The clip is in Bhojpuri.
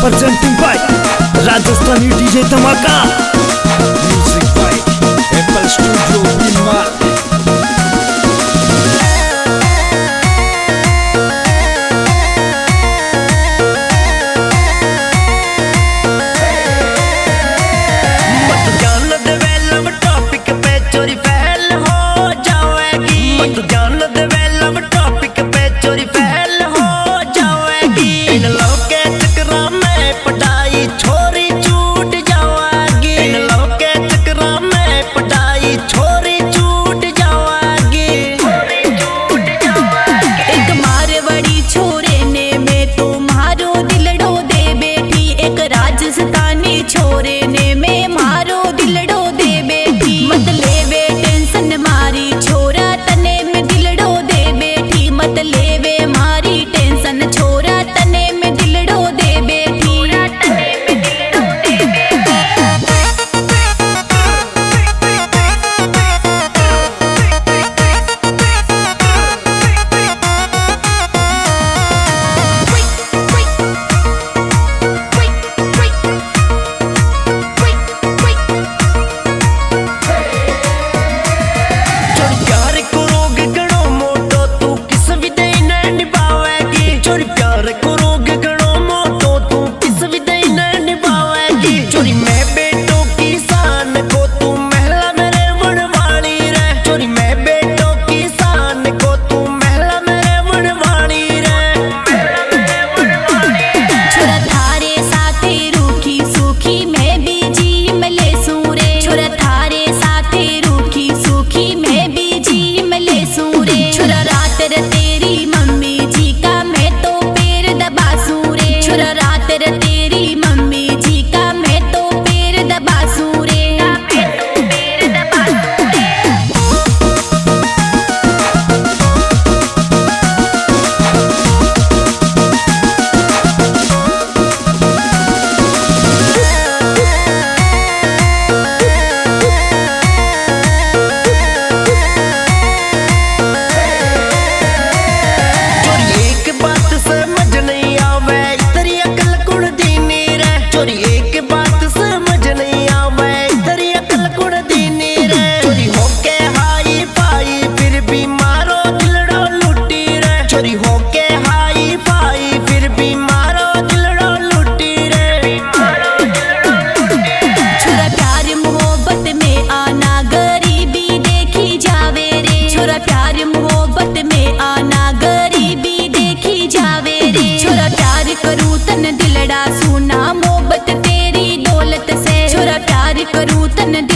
presenting by Rajasthani DJ Dhamaka. Music by Apple Studio Binmal. छोरे ने में मारो दिलड़ो दे बेटी मत लेवे टेंशन मारी छोरा तने में दिलड़ो दे बेटी मत लेवे मारी टेंशन छोरा तने में दिलड़ो दे बेटी तने में दिलड़ो दे दिलड़ा सुना मोहब्बत तेरी दौलत से छोरा प्यार करूं तन